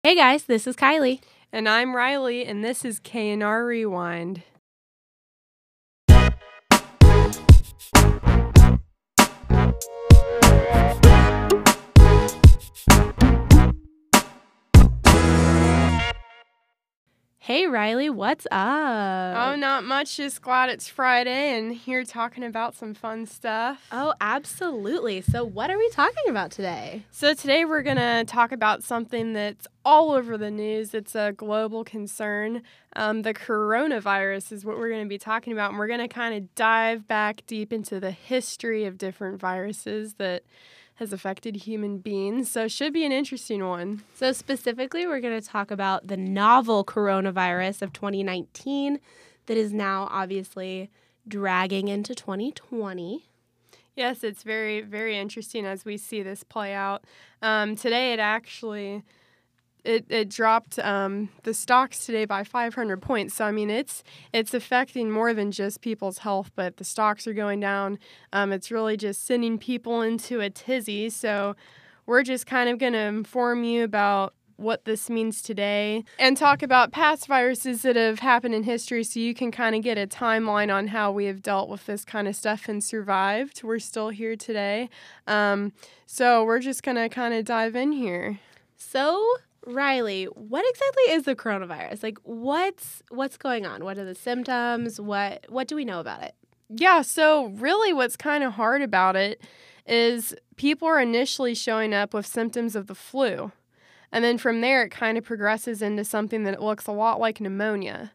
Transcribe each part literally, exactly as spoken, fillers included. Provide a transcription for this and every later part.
Hey guys, this is Kylie. And I'm Riley, and this is K N R Rewind. Hey Riley, what's up? Oh, not much. Just glad it's Friday and here talking about some fun stuff. Oh, absolutely. So what are we talking about today? So today we're going to talk about something that's all over the news. It's a global concern. Um, the coronavirus is what we're going to be talking about, and we're going to kind of dive back deep into the history of different viruses that has affected human beings, so it should be an interesting one. So specifically, we're going to talk about the novel coronavirus of twenty nineteen that is now obviously dragging into twenty twenty. Yes, it's very, very interesting as we see this play out. Um, today, it actually it it dropped um, the stocks today by five hundred points. So I mean, it's it's affecting more than just people's health, but the stocks are going down. Um, it's really just sending people into a tizzy. So we're just kind of going to inform you about what this means today and talk about past viruses that have happened in history, so you can kind of get a timeline on how we have dealt with this kind of stuff and survived. We're still here today. Um, so we're just going to kind of dive in here. So Riley, what exactly is the coronavirus? Like, what's what's going on? What are the symptoms? What what do we know about it? Yeah, so really what's kind of hard about it is people are initially showing up with symptoms of the flu. And then from there, it kind of progresses into something that looks a lot like pneumonia.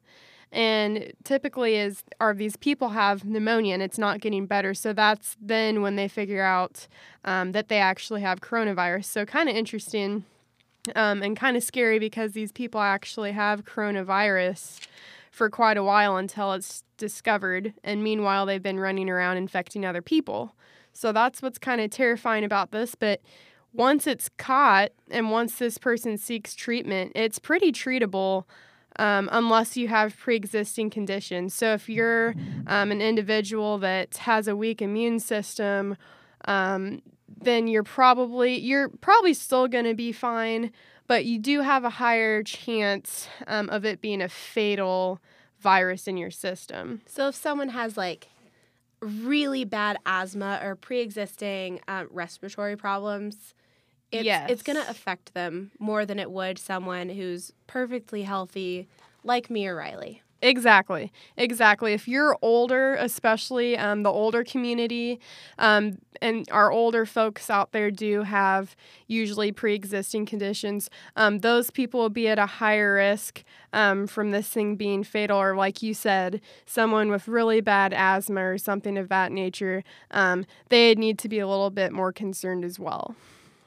And typically is are these people have pneumonia and it's not getting better. So that's then when they figure out um, that they actually have coronavirus. So kind of interesting. Um, and kind of scary because these people actually have coronavirus for quite a while until it's discovered. And meanwhile, they've been running around infecting other people. So that's what's kind of terrifying about this. But once it's caught and once this person seeks treatment, it's pretty treatable um, unless you have pre-existing conditions. So if you're um, an individual that has a weak immune system, um, then you're probably you're probably still going to be fine, but you do have a higher chance um, of it being a fatal virus in your system. So if someone has like really bad asthma or pre-existing uh, respiratory problems, it's, yes. it's going to affect them more than it would someone who's perfectly healthy like me or Riley. Exactly. Exactly. If you're older, especially um, the older community, um, and our older folks out there do have usually pre-existing conditions, um, those people will be at a higher risk um, from this thing being fatal. Or like you said, someone with really bad asthma or something of that nature, um, they need to be a little bit more concerned as well.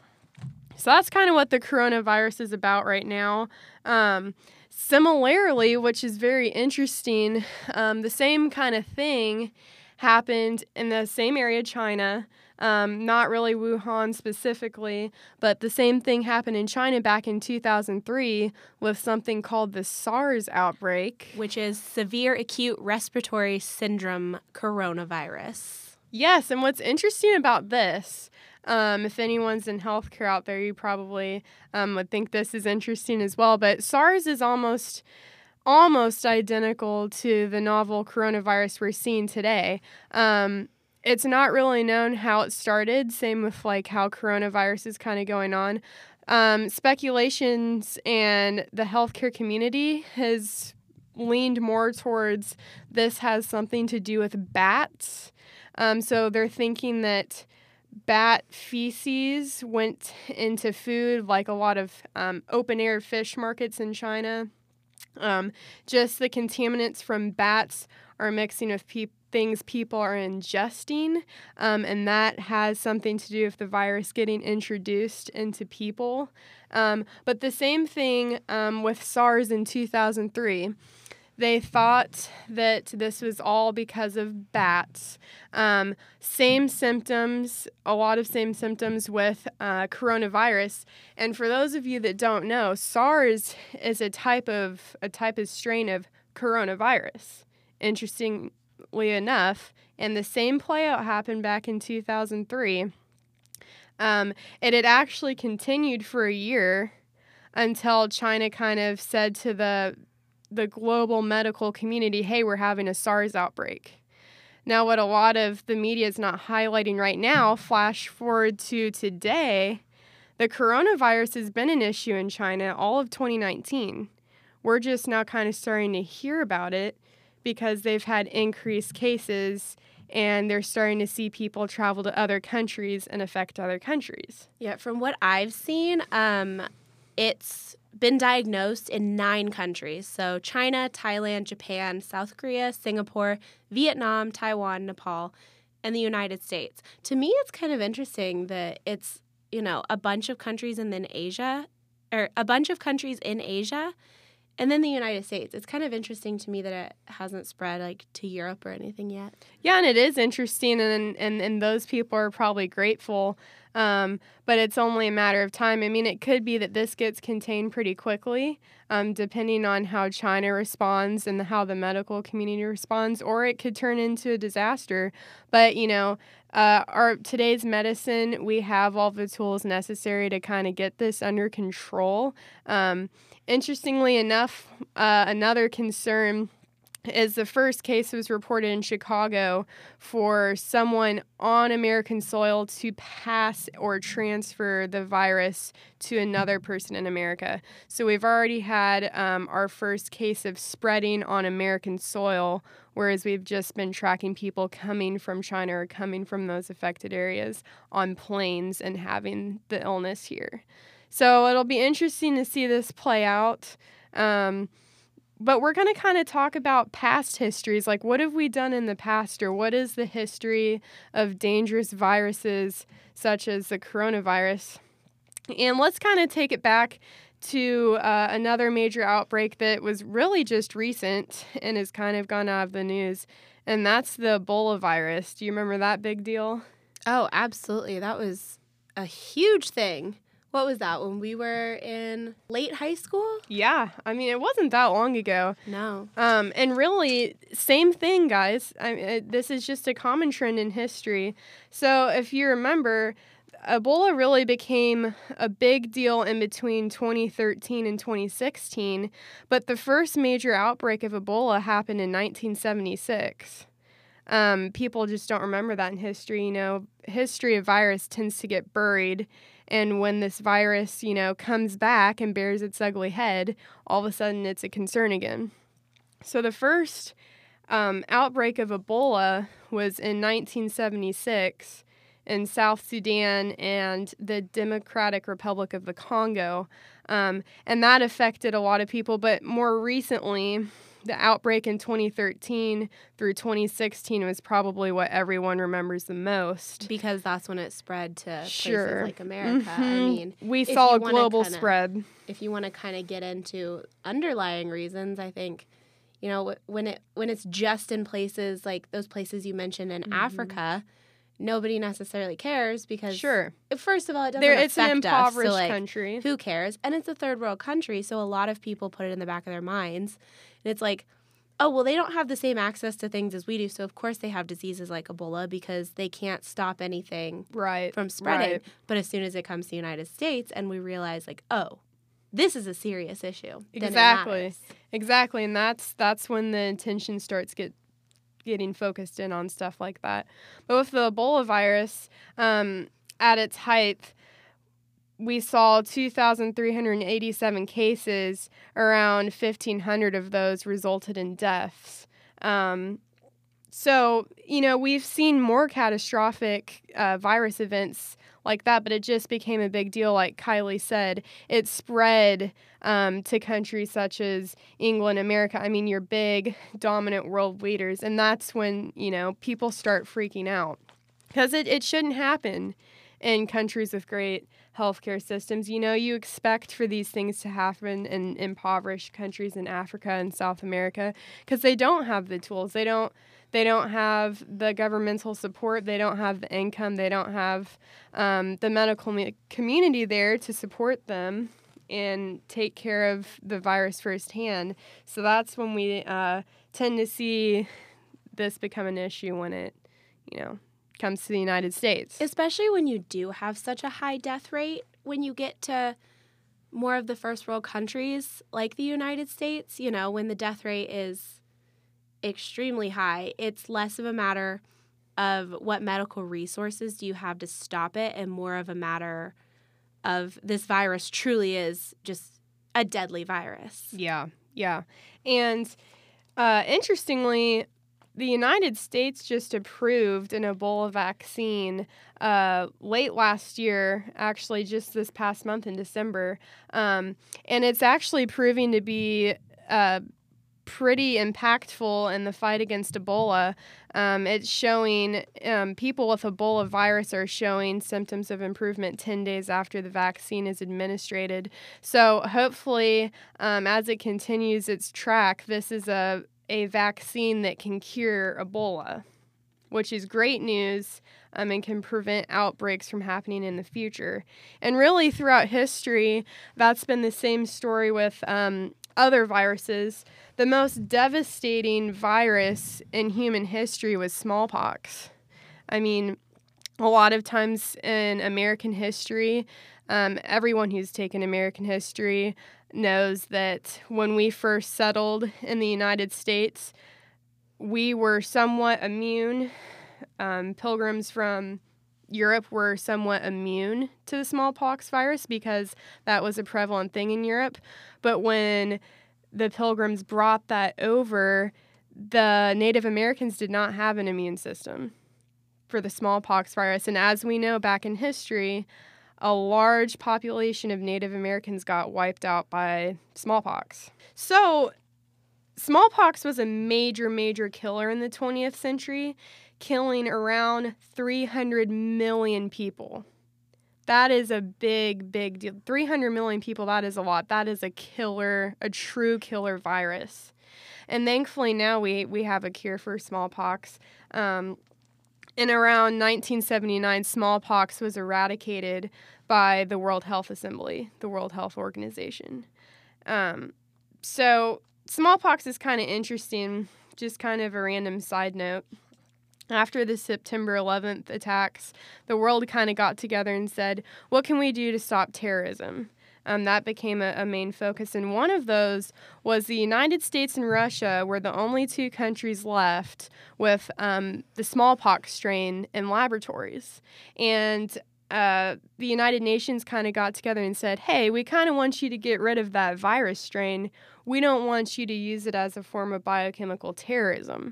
So that's kind of what the coronavirus is about right now. Um, Similarly, which is very interesting, um, the same kind of thing happened in the same area, China, um, not really Wuhan specifically, but the same thing happened in China back in two thousand three with something called the SARS outbreak. Which is Severe Acute Respiratory Syndrome Coronavirus. Yes, and what's interesting about this, Um, if anyone's in healthcare out there, you probably um, would think this is interesting as well. But SARS is almost almost identical to the novel coronavirus we're seeing today. Um, it's not really known how it started. Same with like how coronavirus is kind of going on. Um, speculations and the healthcare community has leaned more towards this has something to do with bats. Um, so they're thinking that bat feces went into food, like a lot of um, open-air fish markets in China. Um, just the contaminants from bats are mixing with pe- things people are ingesting, um, and that has something to do with the virus getting introduced into people. Um, but the same thing um, with SARS in two thousand three. They thought that this was all because of bats. Um, same symptoms, a lot of same symptoms with uh, coronavirus. And for those of you that don't know, SARS is a type of a type of strain of coronavirus. Interestingly enough, and the same playout happened back in two thousand three. Um, it had actually continued for a year. until China kind of said to the the global medical community, hey, we're having a SARS outbreak. Now, what a lot of the media is not highlighting right now, flash forward to today, the coronavirus has been an issue in China all of twenty nineteen. We're just now kind of starting to hear about it because they've had increased cases and they're starting to see people travel to other countries and affect other countries. Yeah, from what I've seen, um, it's been diagnosed in nine countries. So China, Thailand, Japan, South Korea, Singapore, Vietnam, Taiwan, Nepal, and the United States. To me, it's kind of interesting that it's, you know, a bunch of countries and then Asia, or a bunch of countries in Asia, and then the United States. It's kind of interesting to me that it hasn't spread like to Europe or anything yet. Yeah, and it is interesting, and and, and those people are probably grateful, um, but it's only a matter of time. I mean, it could be that this gets contained pretty quickly, um, depending on how China responds and how the medical community responds, or it could turn into a disaster. But, you know, uh, our today's medicine, we have all the tools necessary to kind of get this under control. Um, interestingly enough, uh, another concern is the first case was reported in Chicago for someone on American soil to pass or transfer the virus to another person in America. So we've already had um, our first case of spreading on American soil, whereas we've just been tracking people coming from China or coming from those affected areas on planes and having the illness here. So it'll be interesting to see this play out. Um, But we're going to kind of talk about past histories, like what have we done in the past, or what is the history of dangerous viruses such as the coronavirus. And let's kind of take it back to uh, another major outbreak that was really just recent and has kind of gone out of the news, and that's the Ebola virus. Do you remember that big deal? Oh, absolutely. That was a huge thing. What was that, when we were in late high school? Yeah. I mean, it wasn't that long ago. No. Um, and really, same thing, guys. I mean, it, this is just a common trend in history. So if you remember, Ebola really became a big deal in between twenty thirteen and twenty sixteen. But the first major outbreak of Ebola happened in nineteen seventy-six. Um, people just don't remember that in history. You know, history of virus tends to get buried. And when this virus, you know, comes back and bears its ugly head, all of a sudden it's a concern again. So the first um, outbreak of Ebola was in nineteen seventy-six in South Sudan and the Democratic Republic of the Congo. Um, and that affected a lot of people. But more recently, the outbreak in twenty thirteen through twenty sixteen was probably what everyone remembers the most. Because that's when it spread to Sure. places like America. Mm-hmm. I mean, we if saw you a wanna global kinda- spread. if you want to kind of get into underlying reasons, I think, you know, when it when it's just in places like those places you mentioned in Mhm. Africa, nobody necessarily cares because, Sure. first of all, it doesn't There, affect it's an impoverished us. So, like, country. who cares? And it's a third world country, so a lot of people put it in the back of their minds. And it's like, oh, well, they don't have the same access to things as we do, so of course they have diseases like Ebola because they can't stop anything Right. from spreading. Right. But as soon as it comes to the United States and we realize, like, oh, this is a serious issue. then it Exactly. matters. Exactly. And that's that's when the attention starts get getting focused in on stuff like that. But with the Ebola virus, um, at its height, we saw two thousand three hundred eighty-seven cases. Around fifteen hundred of those resulted in deaths. Um, so, you know, we've seen more catastrophic uh, virus events like that, but it just became a big deal. Like Kylie said, it spread um, to countries such as England, America. I mean, your big dominant world leaders. And that's when, you know, people start freaking out because it, it shouldn't happen in countries with great healthcare systems. You know, you expect for these things to happen in impoverished countries in Africa and South America because they don't have the tools. They don't They don't have the governmental support. They don't have the income. They don't have um, the medical me- community there to support them and take care of the virus firsthand. So that's when we uh, tend to see this become an issue when it, you know, comes to the United States. Especially when you do have such a high death rate, when you get to more of the first world countries like the United States, you know, when the death rate is extremely high, it's less of a matter of what medical resources do you have to stop it and more of a matter of this virus truly is just a deadly virus. Yeah, yeah. And uh, interestingly, the United States just approved an Ebola vaccine uh, late last year, actually just this past month in December. Um, and it's actually proving to be uh, pretty impactful in the fight against Ebola. Um, it's showing um, people with Ebola virus are showing symptoms of improvement ten days after the vaccine is administered. So hopefully, um, as it continues its track, this is a a vaccine that can cure Ebola, which is great news um, and can prevent outbreaks from happening in the future. And really, throughout history, that's been the same story with um, other viruses. The most devastating virus in human history was smallpox. I mean, a lot of times in American history, um, everyone who's taken American history knows that when we first settled in the United States, we were somewhat immune. Um, pilgrims from Europe were somewhat immune to the smallpox virus because that was a prevalent thing in Europe. But when the pilgrims brought that over, the Native Americans did not have an immune system for the smallpox virus. And as we know back in history, a large population of Native Americans got wiped out by smallpox. So smallpox was a major, major killer in the twentieth century, killing around three hundred million people. That is a big, big deal. three hundred million people, that is a lot. That is a killer, a true killer virus. And thankfully now we, we have a cure for smallpox. Um, In around nineteen seventy-nine, smallpox was eradicated by the World Health Assembly, the World Health Organization. Um, so smallpox is kind of interesting, just kind of a random side note. After the September eleventh attacks, the world kind of got together and said, what can we do to stop terrorism? Um, that became a, a main focus, and one of those was the United States and Russia were the only two countries left with um, the smallpox strain in laboratories. And uh, the United Nations kind of got together and said, hey, we kind of want you to get rid of that virus strain. We don't want you to use it as a form of biochemical terrorism.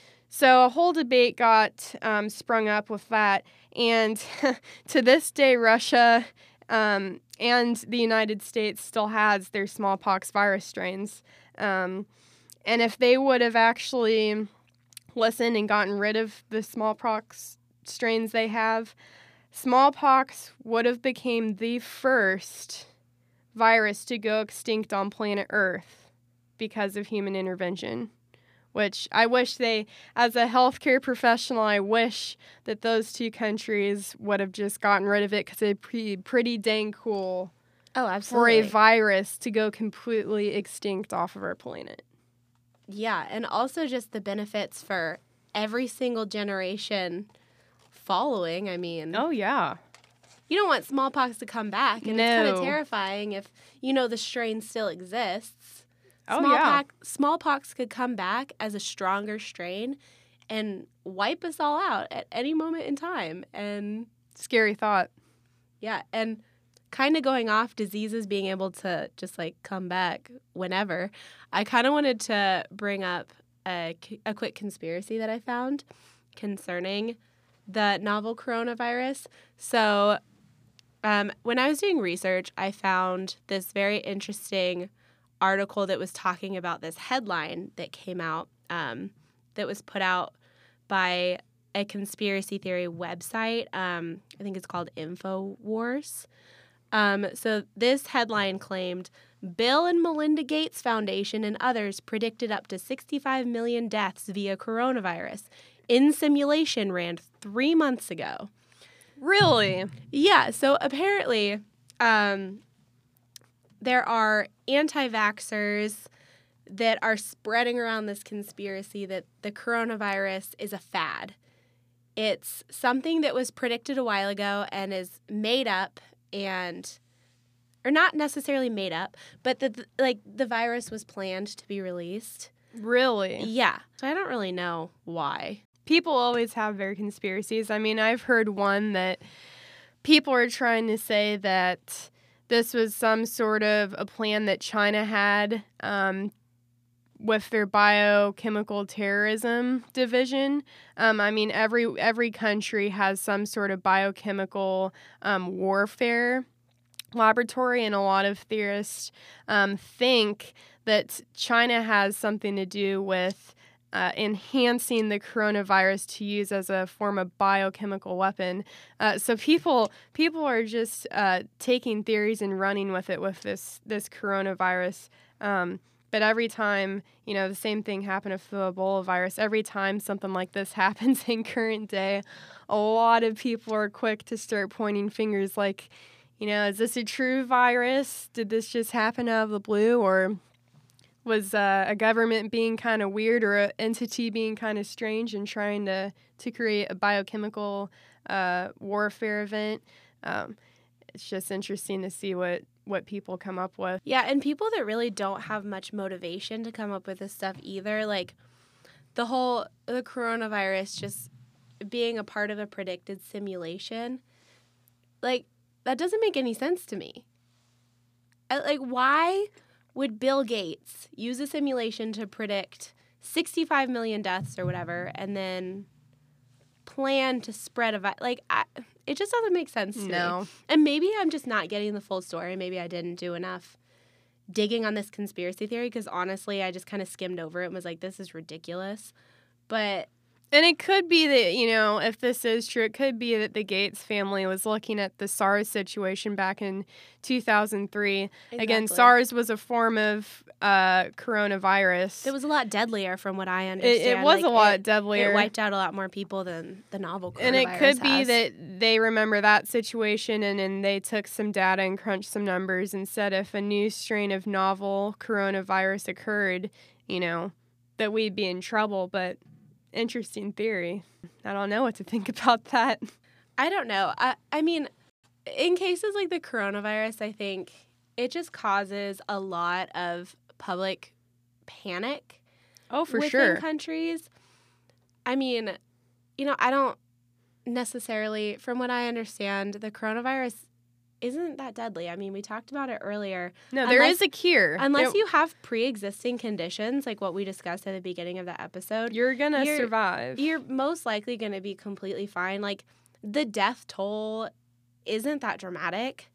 So a whole debate got um, sprung up with that, and to this day, Russia Um, and the United States still has their smallpox virus strains. Um, and if they would have actually listened and gotten rid of the smallpox strains they have, smallpox would have become the first virus to go extinct on planet Earth because of human intervention. Which I wish they, as a healthcare professional, I wish that those two countries would have just gotten rid of it because it'd be pretty dang cool Oh, absolutely. for a virus to go completely extinct off of our planet. Yeah, and also just the benefits for every single generation following. I mean, Oh, yeah. you don't want smallpox to come back, and No. it's kind of terrifying if you know the strain still exists. Oh, Smallpox, smallpox could come back as a stronger strain and wipe us all out at any moment in time. And Scary thought. yeah, and kind of going off diseases being able to just like come back whenever, I kind of wanted to bring up a, a quick conspiracy that I found concerning the novel coronavirus. So um, when I was doing research, I found this very interesting article that was talking about this headline that came out um, that was put out by a conspiracy theory website. Um, I think it's called InfoWars. Um, so this headline claimed Bill and Melinda Gates Foundation and others predicted up to sixty-five million deaths via coronavirus. In simulation ran three months ago. Really? Yeah, so apparently um, there are anti-vaxxers that are spreading around this conspiracy that the coronavirus is a fad. It's something that was predicted a while ago and is made up and, or not necessarily made up, but that, like, the virus was planned to be released. Really? Yeah. So I don't really know why. People always have their conspiracies. I mean, I've heard one that people are trying to say that this was some sort of a plan that China had um, with their biochemical terrorism division. Um, I mean, every every country has some sort of biochemical um, warfare laboratory, and a lot of theorists um, think that China has something to do with uh, enhancing the coronavirus to use as a form of biochemical weapon. Uh, so people people are just uh, taking theories and running with it with this this coronavirus. Um, But every time, you know, the same thing happened with the Ebola virus. Every time something like this happens in current day, a lot of people are quick to start pointing fingers like, you know, is this a true virus? Did this just happen out of the blue? Or was uh, a government being kind of weird, or an entity being kind of strange and trying to, to create a biochemical uh, warfare event? Um, it's just interesting to see what what people come up with. Yeah, and people that really don't have much motivation to come up with this stuff either, like the whole the coronavirus just being a part of a predicted simulation, like that doesn't make any sense to me. I, like, why would Bill Gates use a simulation to predict sixty-five million deaths or whatever, and then plan to spread a virus? Like, I, it just doesn't make sense to No. me. And maybe I'm just not getting the full story. Maybe I didn't do enough digging on this conspiracy theory, because honestly, I just kind of skimmed over it and was like, this is ridiculous. But And it could be that, you know, if this is true, it could be that the Gates family was looking at the SARS situation back in two thousand three. exactly. Again, SARS was a form of uh, coronavirus. It was a lot deadlier from what I It, understand. it was Like, a lot it, deadlier. It wiped out a lot more people than the novel coronavirus And it could be has. that they remember that situation and then they took some data and crunched some numbers and said if a new strain of novel coronavirus occurred, you know, that we'd be in trouble. But interesting theory. I don't know what to think about that. I don't know. I, I mean, in cases like the coronavirus, I think it just causes a lot of public panic. Oh, for within sure. countries. I mean, you know, I don't necessarily, from what I understand, the coronavirus isn't that deadly. I mean, we talked about it earlier. No, there Unless- is a cure. Unless There- you have pre-existing conditions, like what we discussed at the beginning of the episode, You're going to you're- survive. you're most likely going to be completely fine. Like, the death toll isn't that dramatic.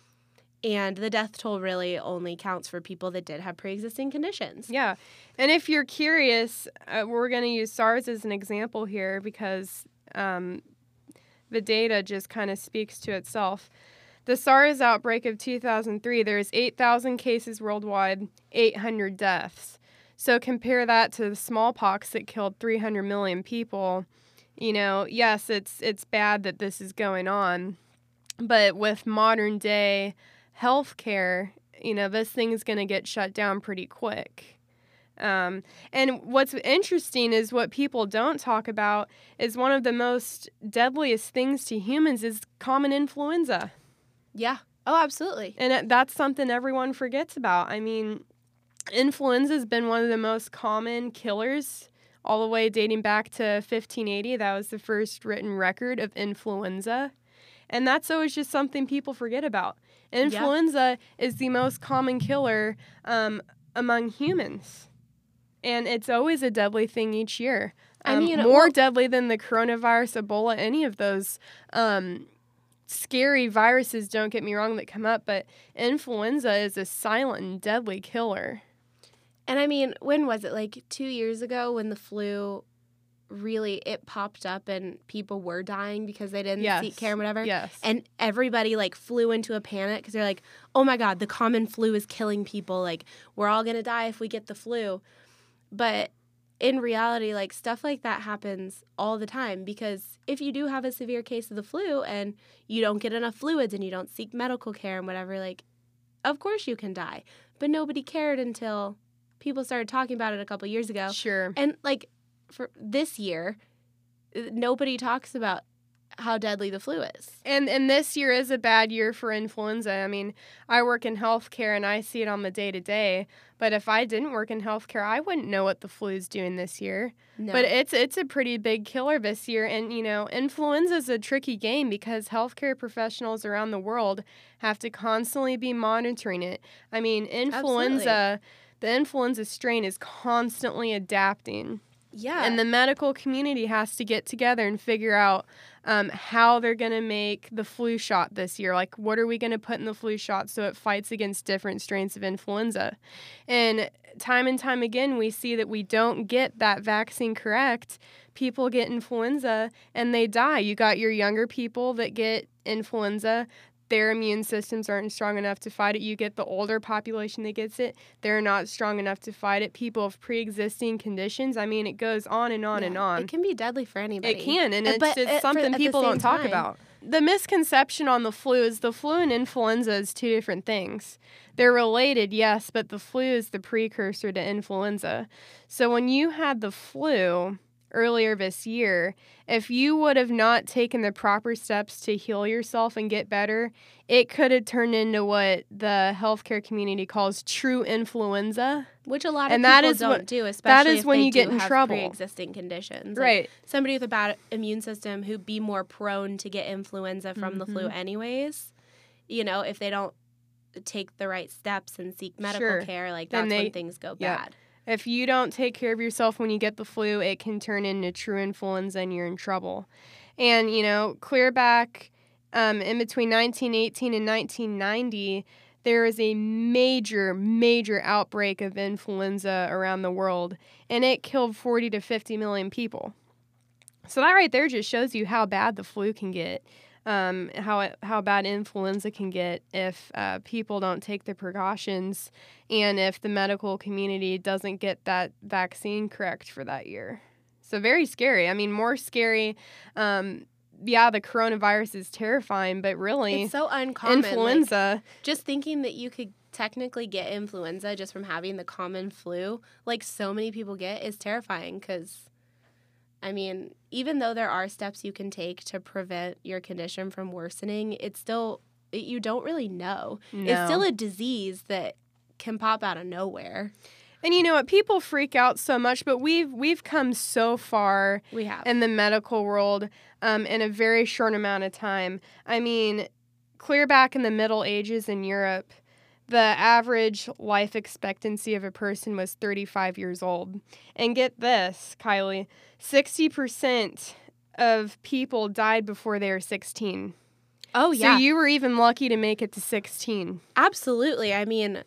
And the death toll really only counts for people that did have pre-existing conditions. Yeah. And if you're curious, uh, we're going to use SARS as an example here because um, the data just kind of speaks to itself. The SARS outbreak of two thousand three, there's eight thousand cases worldwide, eight hundred deaths. So compare that to the smallpox that killed three hundred million people. You know, yes, it's it's bad that this is going on, but with modern day healthcare, you know, this thing is going to get shut down pretty quick. Um, and what's interesting is what people don't talk about is one of the most deadliest things to humans is common influenza. Yeah. Oh, absolutely. And it, that's something everyone forgets about. I mean, influenza has been one of the most common killers all the way dating back to fifteen eighty. That was the first written record of influenza. And that's always just something people forget about. Influenza yeah. is the most common killer um, among humans. And it's always a deadly thing each year. Um, I mean, more well, deadly than the coronavirus, Ebola, any of those um, scary viruses, don't get me wrong, that come up. But influenza is a silent and deadly killer. And I mean, when was it? Like two years ago when the flu really, it popped up and people were dying because they didn't yes. seek care and whatever. Yes. And everybody like flew into a panic because they're like, oh my God, the common flu is killing people. Like, we're all going to die if we get the flu. But in reality, like, stuff like that happens all the time because if you do have a severe case of the flu and you don't get enough fluids and you don't seek medical care and whatever, like, of course you can die. But nobody cared until people started talking about it a couple years ago. Sure. And, like, for this year, nobody talks about how deadly the flu is. And and this year is a bad year for influenza. I mean, I work in healthcare and I see it on the day to day. But if I didn't work in healthcare, I wouldn't know what the flu is doing this year. No. But it's it's a pretty big killer this year. And, you know, influenza is a tricky game because healthcare professionals around the world have to constantly be monitoring it. I mean, influenza, Absolutely. the influenza strain is constantly adapting. Yeah. And the medical community has to get together and figure out um, how they're going to make the flu shot this year. Like, what are we going to put in the flu shot so it fights against different strains of influenza? And time and time again, we see that we don't get that vaccine correct. People get influenza and they die. You got your younger people that get influenza. Their immune systems aren't strong enough to fight it. You get the older population that gets it. They're not strong enough to fight it. People with pre-existing conditions. I mean, it goes on and on Yeah, and on. It can be deadly for anybody. It can, and Uh, it's, but it's at- for- something at the people same don't talk time- about. The misconception on the flu is the flu and influenza is two different things. They're related, yes, but the flu is the precursor to influenza. So when you had the flu earlier this year, if you would have not taken the proper steps to heal yourself and get better, it could have turned into what the healthcare community calls true influenza. Which a lot of And people that is don't what- do, that especially is if when they you get do in have trouble. pre-existing conditions. Like, Right. somebody with a bad immune system who'd be more prone to get influenza from the flu Mhm. anyways, you know, if they don't take the right steps and seek medical Sure. care, like Then that's they- when things go yeah. bad. If you don't take care of yourself when you get the flu, it can turn into true influenza and you're in trouble. And, you know, clear back um, in between nineteen eighteen and nineteen ninety, there was a major, major outbreak of influenza around the world, and it killed forty to fifty million people. So that right there just shows you how bad the flu can get. Um, how it, how bad influenza can get if uh, people don't take the precautions and if the medical community doesn't get that vaccine correct for that year. So very scary. I mean, more scary. Um, yeah, the coronavirus is terrifying, but really, It's so uncommon. like, influenza. just thinking that you could technically get influenza just from having the common flu, like so many people get, is terrifying because, I mean, even though there are steps you can take to prevent your condition from worsening, it's still, it, you don't really know. It's No. still a disease that can pop out of nowhere. And you know what? People freak out so much, but we've we've come so far We have. in the medical world um, in a very short amount of time. I mean, clear back in the Middle Ages in Europe, the average life expectancy of a person was thirty-five years old. And get this, Kylie, sixty percent of people died before they were sixteen. oh, yeah. So you were even lucky to make it to sixteen. Absolutely. I mean,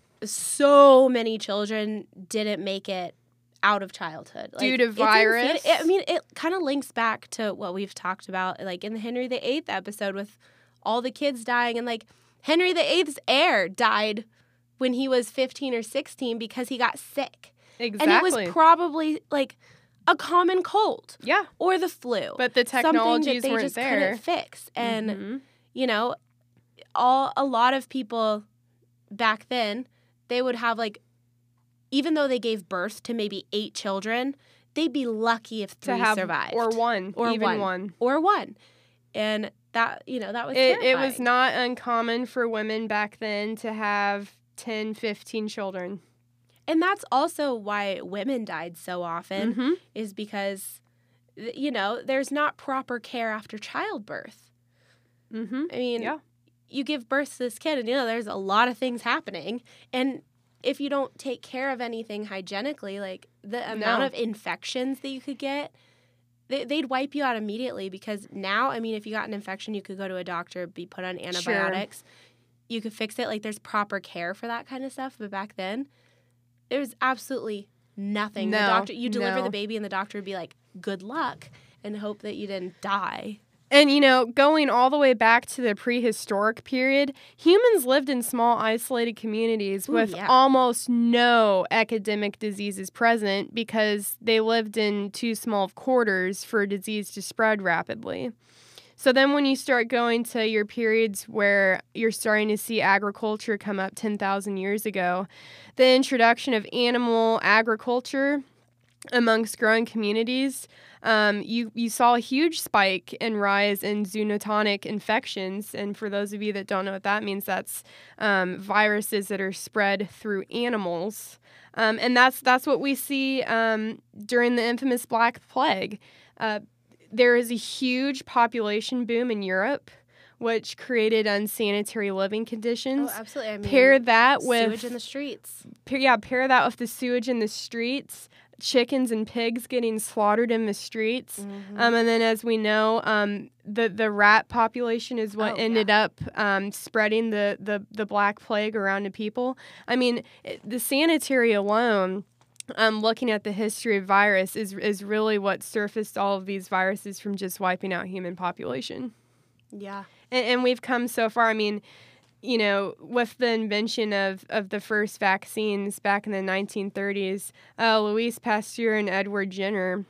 so many children didn't make it out of childhood. Like, Due to it's insane. virus? It- I mean, it kind of links back to what we've talked about, like in the Henry the Eighth episode with all the kids dying. And like Henry the Eighth's heir died when he was fifteen or sixteen because he got sick. Exactly. And it was probably like a common cold yeah, or the flu. but the something that technologies they weren't just there. couldn't fix. And Mhm. you know, all a lot of people back then, they would have like, even though they gave birth to maybe eight children, they'd be lucky if to three have survived or one, Or even one. one. or one, and that you know that was It, it was terrifying. not uncommon for women back then to have ten, fifteen children. And that's also why women died so often, Mhm. is because th- you know there's not proper care after childbirth. Mhm. I mean, Yeah. you give birth to this kid and, you know, there's a lot of things happening. And if you don't take care of anything hygienically, like the amount No. of infections that you could get, they, they'd wipe you out immediately because now, I mean, if you got an infection, you could go to a doctor, be put on antibiotics. You could fix it. Like there's proper care for that kind of stuff. But back then, there was absolutely nothing. The No, doctor, you deliver no. the baby and the doctor would be like, good luck and hope that you didn't die. And, you know, going all the way back to the prehistoric period, humans lived in small, isolated communities Ooh, with yeah. almost no epidemic diseases present because they lived in too small of quarters for disease to spread rapidly. So then when you start going to your periods where you're starting to see agriculture come up ten thousand years ago, the introduction of animal agriculture amongst growing communities, um, you, you saw a huge spike and rise in zoonotic infections. And for those of you that don't know what that means, that's um, viruses that are spread through animals. Um, and that's that's what we see um, during the infamous Black Plague. Uh, there is a huge population boom in Europe, which created unsanitary living conditions. Oh, absolutely. I mean, pair that with sewage in the streets. Pair, yeah, pair that with the sewage in the streets, chickens and pigs getting slaughtered in the streets, Mm-hmm. um, and then as we know, um, the the rat population is what Oh, ended yeah. up um, spreading the, the the Black Plague around to people. I mean, it, the sanitary alone. Um, looking at the history of virus is is really what surfaced all of these viruses from just wiping out human population. Yeah. And, and we've come so far. I mean, you know, with the invention of, of the first vaccines back in the nineteen thirties, uh, Louis Pasteur and Edward Jenner,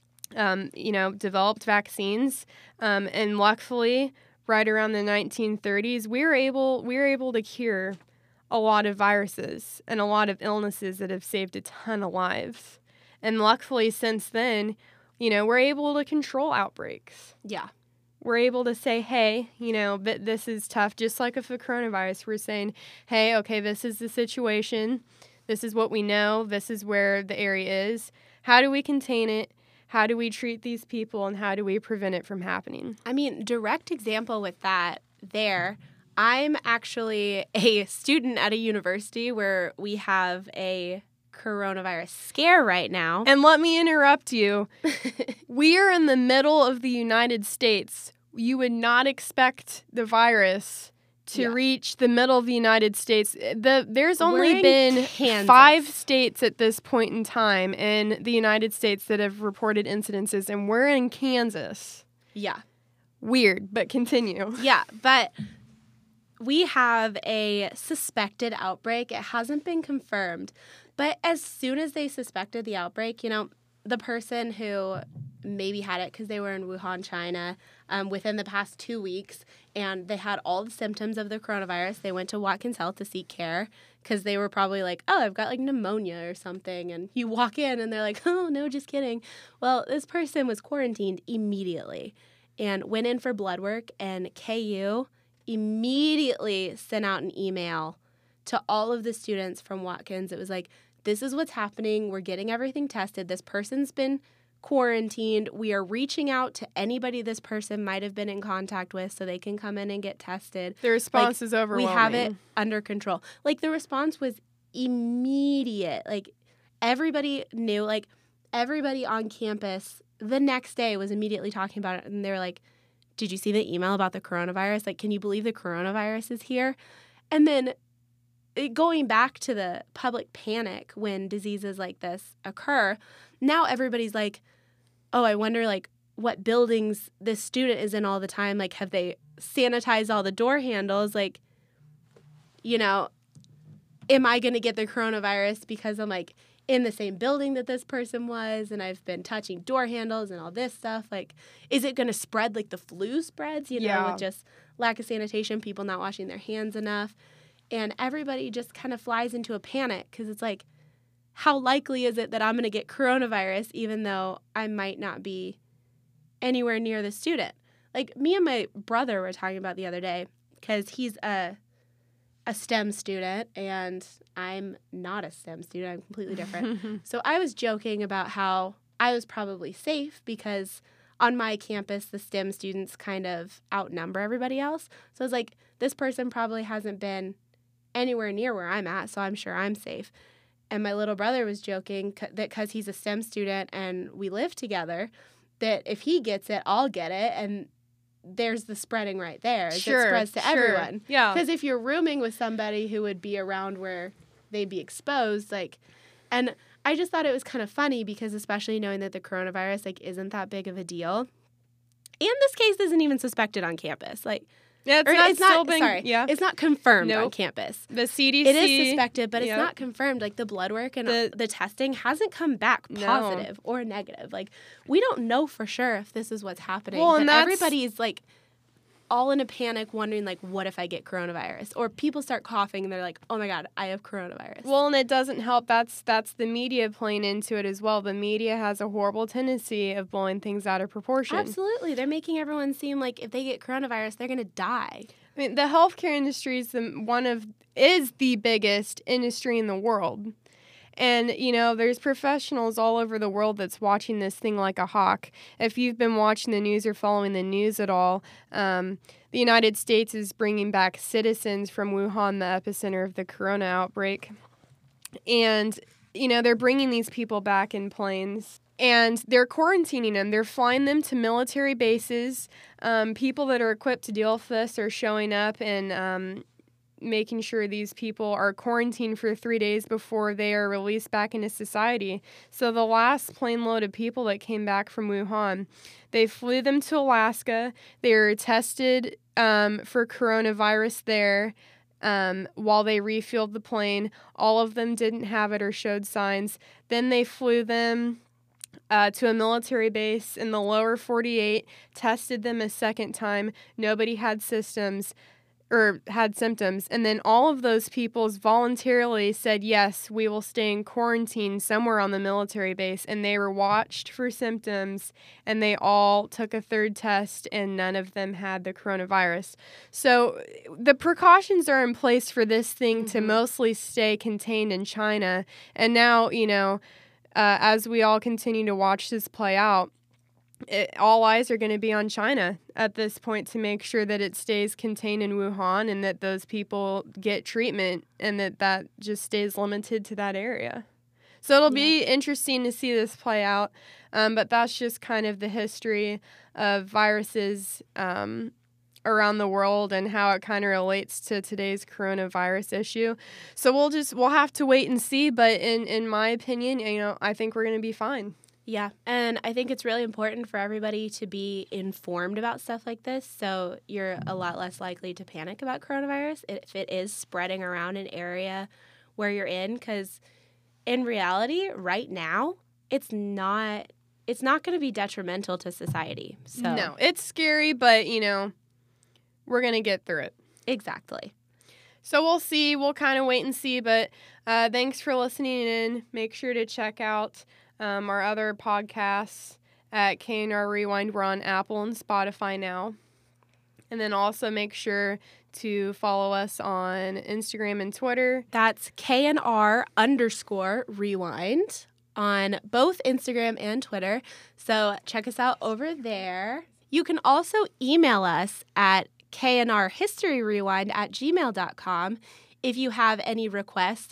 um, you know, developed vaccines. Um, and luckily, right around the nineteen thirties, we were able we were able to cure a lot of viruses and a lot of illnesses that have saved a ton of lives. And luckily, since then, you know, we're able to control outbreaks. Yeah. We're able to say, hey, you know, but this is tough. Just like with the coronavirus, we're saying, hey, okay, this is the situation. This is what we know. This is where the area is. How do we contain it? How do we treat these people? And how do we prevent it from happening? I mean, direct example with that there. I'm actually a student at a university where we have a coronavirus scare right now. And let me interrupt you. We are in the middle of the United States. You would not expect the virus to Yeah. reach the middle of the United States. The There's We're only in been Kansas. five states at this point in time in the United States that have reported incidences, and we're in Kansas. Yeah. Weird, but continue. Yeah, but we have a suspected outbreak. It hasn't been confirmed. But as soon as they suspected the outbreak, you know, the person who maybe had it because they were in Wuhan, China, um, within the past two weeks, and they had all the symptoms of the coronavirus, they went to Watkins Health to seek care because they were probably like, oh, I've got like pneumonia or something. And you walk in and they're like, oh, no, just kidding. Well, this person was quarantined immediately and went in for blood work, and K U immediately sent out an email to all of the students from Watkins. It was like, this is what's happening. We're getting everything tested. This person's been quarantined. We are reaching out to anybody this person might have been in contact with so they can come in and get tested. The response Like, is overwhelming. We have it under control. Like, the response was immediate. Like, everybody knew. Like, everybody on campus the next day was immediately talking about it. And they were like, did you see the email about the coronavirus? Like, can you believe the coronavirus is here? And then it, going back to the public panic when diseases like this occur, now everybody's like, oh, I wonder, like, what buildings this student is in all the time. Like, have they sanitized all the door handles? Like, you know, am I going to get the coronavirus because I'm, like, in the same building that this person was and I've been touching door handles and all this stuff? Like, is it going to spread like the flu spreads, you know, Yeah. with just lack of sanitation, people not washing their hands enough? And everybody just kind of flies into a panic because it's like, how likely is it that I'm going to get coronavirus even though I might not be anywhere near the student? Like, me and my brother were talking about the other day because he's a a STEM student and I'm not a STEM student. I'm completely different. So I was joking about how I was probably safe because on my campus, the STEM students kind of outnumber everybody else. So I was like, this person probably hasn't been anywhere near where I'm at, so I'm sure I'm safe. And my little brother was joking c- that because he's a STEM student and we live together, that if he gets it, I'll get it. And there's the spreading right there. Sure, It spreads to sure. everyone. Yeah. Because if you're rooming with somebody who would be around where they'd be exposed, like, and I just thought it was kind of funny because especially knowing that the coronavirus, like, isn't that big of a deal. And this case isn't even suspected on campus. Like, Yeah, it's or not it's still not, being, sorry, yeah. it's not confirmed on Nope. campus. The C D C. It is suspected, but it's Yep. not confirmed. Like, the blood work and The- the, testing hasn't come back No. positive or negative. Like, we don't know for sure if this is what's happening. Well, but and that's- everybody's, like, all in a panic wondering, like, what if I get coronavirus? Or people start coughing and they're like, oh, my God, I have coronavirus. Well, and it doesn't help. That's that's the media playing into it as well. The media has a horrible tendency of blowing things out of proportion. Absolutely. They're making everyone seem like if they get coronavirus, they're going to die. I mean, the healthcare industry is the, one of is the biggest industry in the world. And, you know, there's professionals all over the world that's watching this thing like a hawk. If you've been watching the news or following the news at all, um, the United States is bringing back citizens from Wuhan, the epicenter of the corona outbreak. And, you know, they're bringing these people back in planes. And they're quarantining them. They're flying them to military bases. Um, people that are equipped to deal with this are showing up and um, making sure these people are quarantined for three days before they are released back into society. So the last plane load of people that came back from Wuhan, they flew them to Alaska. They were tested um, for coronavirus there. Um, while they refueled the plane, all of them didn't have it or showed signs. Then they flew them Uh, to a military base in the lower forty-eight, tested them a second time. Nobody had systems or had symptoms. And then all of those people voluntarily said, yes, we will stay in quarantine somewhere on the military base. And they were watched for symptoms, and they all took a third test, and none of them had the coronavirus. So the precautions are in place for this thing mm-hmm. to mostly stay contained in China. And now, you know, Uh, as we all continue to watch this play out, it, all eyes are going to be on China at this point to make sure that it stays contained in Wuhan and that those people get treatment and that that just stays limited to that area. So it'll yeah. be interesting to see this play out, um, but that's just kind of the history of viruses um around the world and how it kind of relates to today's coronavirus issue. So we'll just, we'll have to wait and see. But in, in my opinion, you know, I think we're going to be fine. Yeah. And I think it's really important for everybody to be informed about stuff like this. So you're a lot less likely to panic about coronavirus if it is spreading around an area where you're in. Because in reality, right now, it's not, it's not going to be detrimental to society. So no, it's scary, but, you know, we're going to get through it. Exactly. So we'll see. We'll kind of wait and see. But uh, thanks for listening in. Make sure to check out um, our other podcasts at K N R Rewind. We're on Apple and Spotify now. And then also make sure to follow us on Instagram and Twitter. That's K N R underscore Rewind on both Instagram and Twitter. So check us out over there. You can also email us at K N R History Rewind at gmail dot com if you have any requests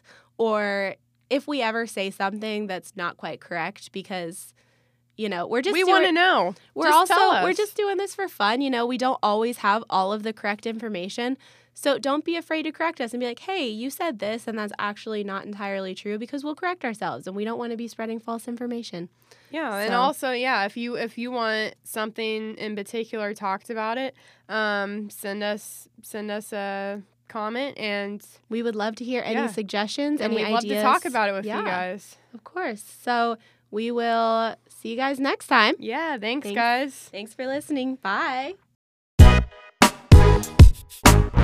or if we ever say something that's not quite correct, because, you know, we're just we want to know. We're just also we're just doing this for fun. You know, we don't always have all of the correct information. So don't be afraid to correct us and be like, hey, you said this and that's actually not entirely true, because we'll correct ourselves and we don't want to be spreading false information. Yeah, so. And also, yeah, if you if you want something in particular talked about it, um, send us send us a comment, and we would love to hear any yeah. suggestions, and any we'd ideas. love to talk about it with yeah, you guys. Of course. So we will see you guys next time. Yeah, thanks, thanks guys. Thanks for listening. Bye.